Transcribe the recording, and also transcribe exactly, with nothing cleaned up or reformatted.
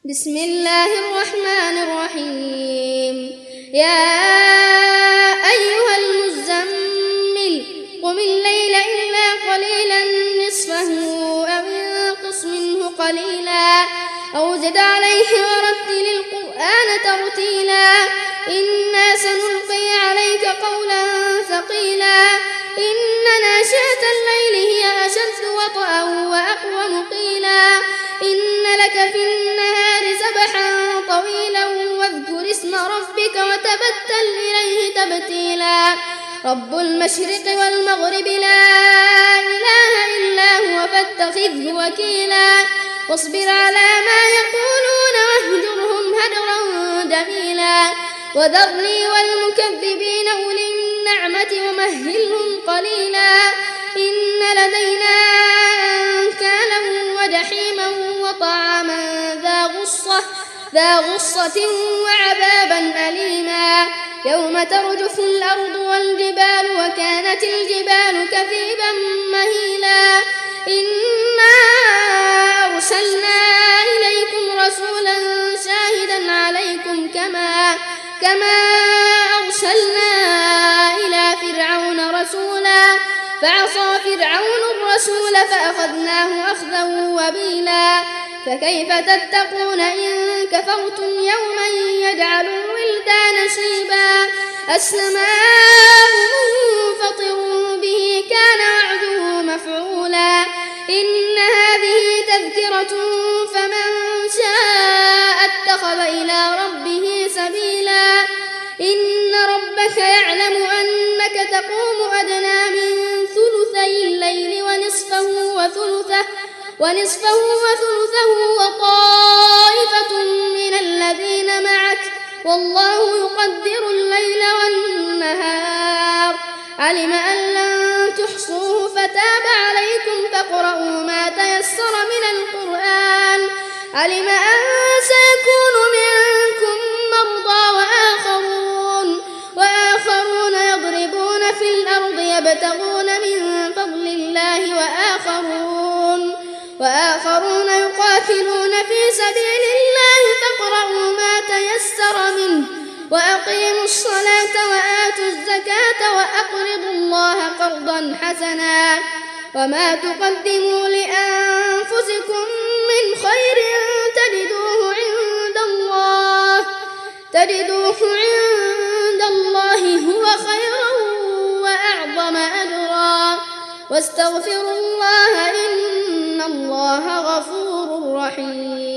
بسم الله الرحمن الرحيم يا أيها المزمل قم الليل إلا قليلا نصفه أو انقص منه قليلا أو زد عليه ورتل القرآن ترتيلا إنا سنلقي عليك قولا ثقيلا إن ناشئة الليل هي أشد وطئا وأقوم قيلا إن لك في النهار سبحا طويلا واذكر اسم ربك وتبتل إليه تبتيلا رب المشرق والمغرب لا إله إلا هو فاتخذه وكيلا واصبر على ما يقولون واهجرهم هجرا جميلا وذرني والمكذبين أولي النعمة ومهلهم قليلا إن لدينا أنكالا وجحيما وطعاما ذا غصة ذا غصة وعذابا أليما يوم ترجف الأرض والجبال وكانت الجبال كثيبا مهيلا إنا أرسلنا إليكم رسولا شاهدا عليكم كما كما أرسلنا إلى فرعون رسولا فعصى فرعون الرسول فأخذناه أخذا وبيلا فكيف تتقون إن كفرتم يوما يجعل الولدان شيبا السماء منفطر به كان وعده مفعولا إن هذه تذكرة فمن شاء اتخذ إلى ربه سبيلا إن ربك يعلم أنك تقوم أدنى من ثلثي الليل ونصفه وثلثه ونصفه وثلثه وطائفة من الذين معك والله يقدر الليل والنهار علم أن لن تحصوه فتاب عليكم فاقرؤوا ما تيسر من القرآن علم أن سيكون منكم مرضى وآخرون وآخرون يضربون في الأرض يبتغون من فضل الله وآخرون وآخرون يقاتلون في سبيل الله فاقرؤوا ما تيسر منه وأقيموا الصلاة وآتوا الزكاة وأقرضوا الله قرضا حسنا وما تقدموا لأنفسكم من خير تجدوه عند الله تجدوه عند الله هو خيرا وأعظم أجرا واستغفروا الله إن الله غفور رحيم.